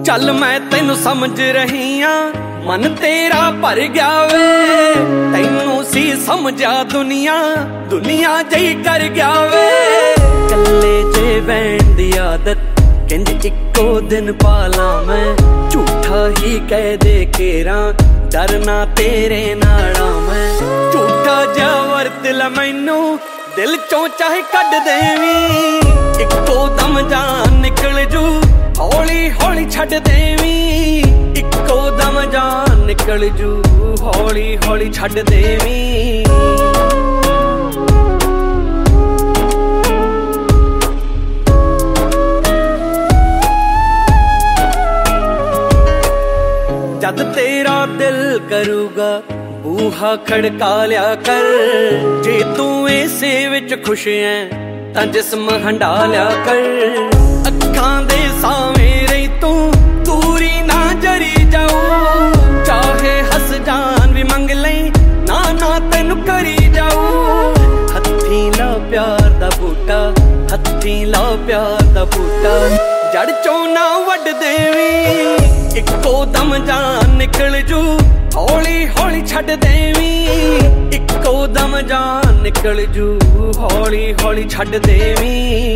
चल मैं तेनू समझ रही हाँ, मन तेरा भर गया वे। तैनू सी समझा दुनिया, दुनिया जही कर गया वे। कल्ले जे बैण दी आदत कहंदे इक्को दिन पाला मैं। झूठा ही कह दे केरा डरना तेरे नाला मैं। झूठा जा वरत ला मैनू दिल चों चाहे कढ देवी। इक्को दम जान निकल जू हौली हौली छड्ड देवी। इक्को दम जान निकल जू हौली हौली छड्ड देवी। जद तेरा दिल करूगा बूहा खड़का लिया कर। जे तू इसे विच खुश है तां जिस्म हंडा लिया कर। अखां दे सावें रही तू दूरी ना जरी जाऊ। चाहे हस जान भी मंग लई ना ना तेनू करी जाऊ। हत्थी ला प्यार दा बूटा, हत्थी ला प्यार दा बूटा। जड़ चों ना वड देवी। इक्को दम जान निकल जू हौली हौली छड्ड देवी। इक्को दम जान निकल जू हौली हौली छड्ड देवी।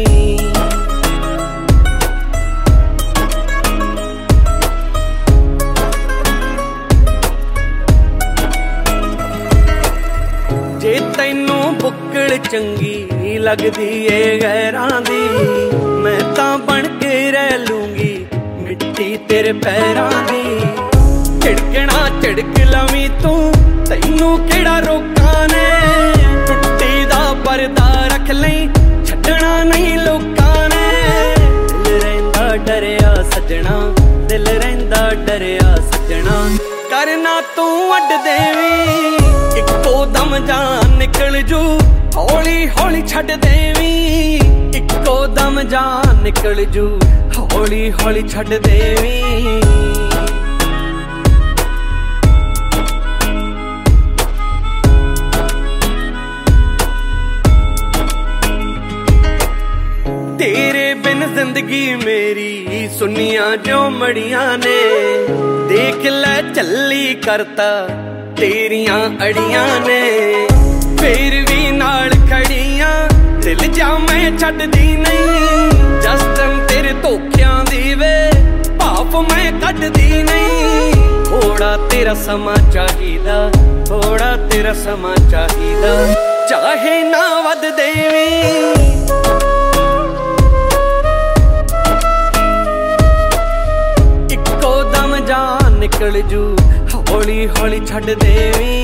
जे तैनू बुक्कड़ चंगी लगदी ए गैरां दी, मैं तां बन के रह लूंगी मिट्टी तेरे पैरां दी। झिड़कना झिड़क लवी तू तैनू केड़ा रोकां ने। टुट्टी दा पर्दा रख लई छड्डना नहीं लोकां ने। दिल रहिंदा डरिया सजना, दिल रहिंदा डरिया सजना। करना तू अड देवी। इक्को दम जान निकल जू हौली हौली छड्ड देवी। इक्को दम जान निकल जू हौली हौली छड्ड देवी। तेरे बिन जिंदगी मेरी सुनिया जो मड़ियां ने। देख ले चली करता तेरियां अड़ियां ने। फिर भी नाल खड़ियां दिल जा मैं छड्डदी नहीं। जस्टम तेरे धोखियां दी वे भाप मैं कड्डदी नहीं। थोड़ा तेरा समा चाहिदा, थोड़ा तेरा समा चाहिदा। चाहे ना वध देवी। निकल जू हौली हौली छड्ड देवी।